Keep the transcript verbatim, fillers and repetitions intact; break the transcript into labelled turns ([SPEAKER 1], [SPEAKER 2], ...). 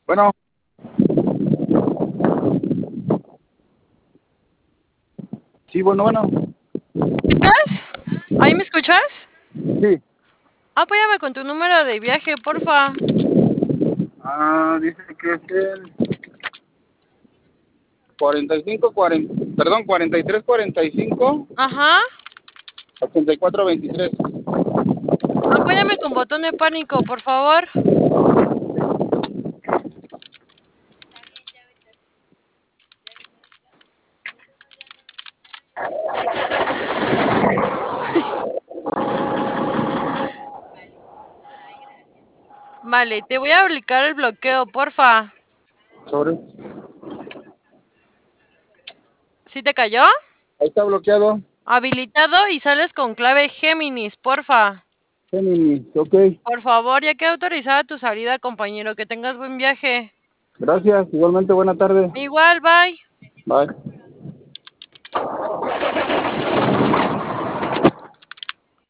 [SPEAKER 1] Bueno, sí, bueno, bueno.
[SPEAKER 2] ¿Escuchas? ¿Ahí me escuchas?
[SPEAKER 1] Sí.
[SPEAKER 2] Apóyame con tu número de viaje, porfa.
[SPEAKER 1] Ah, dice que es el cuarenta y cinco, cuarenta, perdón, cuarenta y tres, cuarenta y cinco,
[SPEAKER 2] Ajá.
[SPEAKER 1] ochenta y cuatro, veintitrés.
[SPEAKER 2] Apóyame con botón de pánico, por favor. Vale, te voy a aplicar el bloqueo, porfa.
[SPEAKER 1] Sobre.
[SPEAKER 2] ¿Sí te cayó?
[SPEAKER 1] Ahí está bloqueado.
[SPEAKER 2] Habilitado y sales con clave Géminis, porfa.
[SPEAKER 1] Géminis, ok.
[SPEAKER 2] Por favor, ya queda autorizada tu salida, compañero. Que tengas buen viaje.
[SPEAKER 1] Gracias, igualmente buena tarde.
[SPEAKER 2] Igual, bye.
[SPEAKER 1] Bye.